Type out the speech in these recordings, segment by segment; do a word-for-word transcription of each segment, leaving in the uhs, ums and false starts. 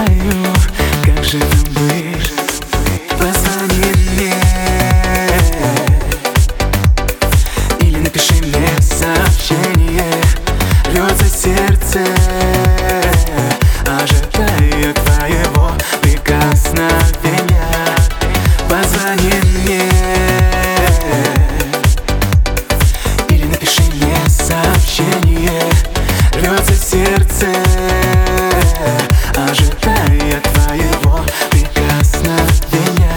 знаю, как же нам быть. Позвони мне или напиши мне сообщение. Рвется сердце, ожидая твоего прикосновения. Позвони мне или напиши мне сообщение. Рвется сердце, ожидая твоего прикосновения.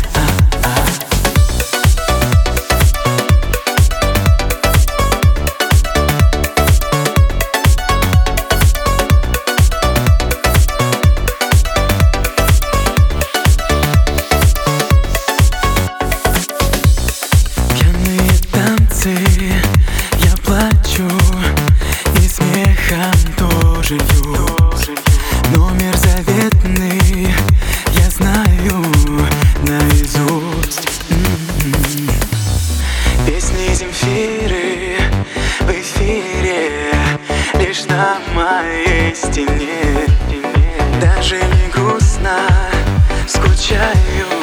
Пьяные танцы, я плачу и смехом тоже лью. Номер заветный я знаю наизусть. М-м-м. Песни Земфиры в эфире лишь на моей стене. Даже не грустно, скучаю.